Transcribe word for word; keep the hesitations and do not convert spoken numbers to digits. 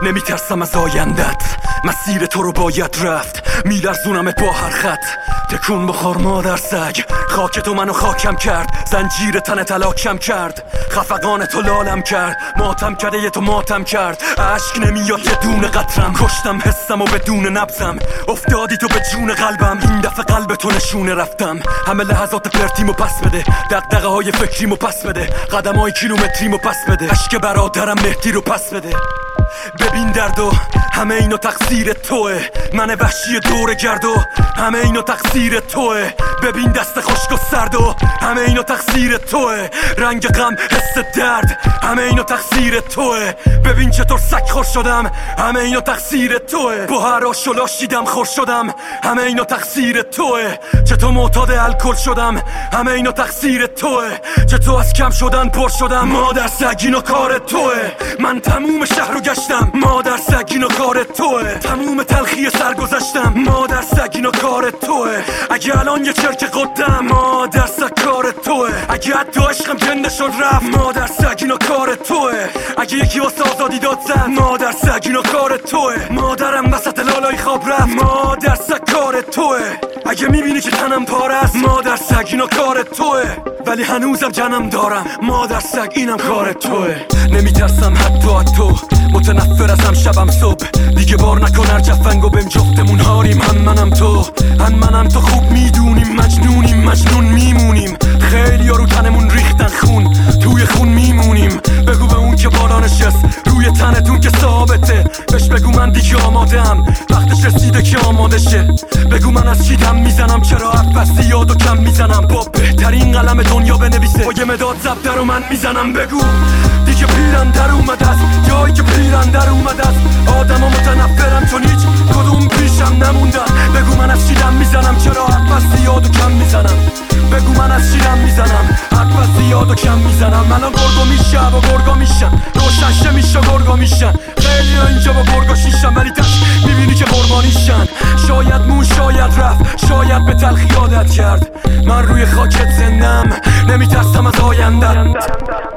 نمیترسم از آیندت، مسیر تو رو باید رفت. میلرزونمت با هر خط، تکون بخور مادر سگ. خاک تو منو خاکم کرد، زنجیر تن تلاکم کرد. خفقان تو لالم کرد، ماتم کرده یه تو ماتم کرد. عشق نمیاد یه دونه قطرم، کشتم حسم و بدون نبزم. افتادی تو به جون قلبم، این دفعه قلب تو نشونه رفتم. همه لحظات پرتیمو پس بده، دقدقه های فکریمو پس بده، قدم های کیلومتریمو پس بده، عشق برادرم مهدی رو پس بده. ببین دردو همه اینو تقصیر توه، من وحشی دور گردو همه اینو تقصیر توه. ببین دست خشک و سردو همه اینو تقصیر توه. رنگ غم حس درد همه اینو تقصیر توه. ببین چطور سگ خور شدم همه اینو تقصیر توه. با هر آش و لاش دیدم خور شدم همه اینو تقصیر توه. چطور معتاد الکل شدم همه اینو تقصیر توه. چطور از کم شدن پر شدم مادر سگ اینو کار توه. من تموم شهر رو گشتم مادر سگ اینو کار توه. تموم تلخی سر گذشتم مادر سگ اینو کار توه. اگه الان یه چرک قدم مادر سگ کار توه. اگه حتی عشقم جنده شد رفت مادر سگ اینو کار توه. اگه یکی واسه آزادی داد زد مادر سگ اینو کار توه. مادرم وسط لالای خواب رفت مادر سگ کار توه. اگه میبینی که تنم پاره است مادر سگ اینو کار توه. ولی هنوزم جنم دارم مادر سگ اینم کار توه. نمیترسم حتی از تو، متنفر ازم شبم صبح. دیگه بار نکن هر جفنگو بهم جفتمون هاریم. هم منم تو هم منم تو خوب میدونیم مجنونیم مجنون میمونیم. خیلی ها رو تنمون ریختن خون، توی خون میمونیم. بگو به اون که بالا نشست روی تنتون که ثابته، بهش بگو من دیگه آمادم وقتش رسیده که آماده شه. بگو من از چی دم میزنم، چرا حرف یاد و کم میزنم. با بهترین قلم دنیا بنویسه با یه مداد زبده رو من میزنم. بگو دیگه پیرم در اومده است، جایی که پیرم در اومده است. آدم ها متنفرم چون هیچ کدوم پیشم نموندن. بگو من از چی دم میزنم، چرا حرف یاد و کم میزنم. بگو من از چی دم میزنم، حرف یاد و کم میزنم. الان گرگا میشه با گرگا میشن، روشنشه میشه گرگا میشن. خیلی ها اینجا با گرگا شیشن ولی تش میبینی که قربانیشن. شاید مون شاید رفت، شاید به تلخی عادت کرد. من روی خاکت زندم، نمیترسم از آیندت.